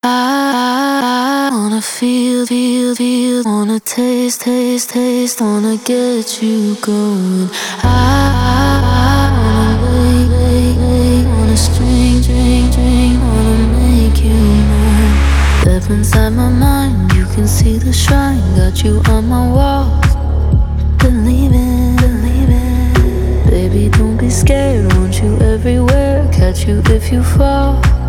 I wanna feel, wanna taste, wanna get you going. I wanna wait, wanna string, wanna make you mine. Step inside my mind, you can see the shrine. Got you on my walls, believing. Baby, don't be scared, want you everywhere. Catch you if you fall.